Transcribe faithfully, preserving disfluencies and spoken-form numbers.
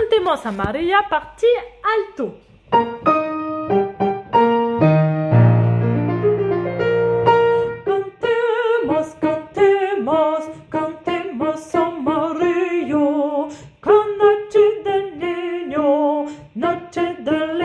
Cantemos a María, partie alto. Cantemos, cantemos, cantemos a María, con noche de niño, noche de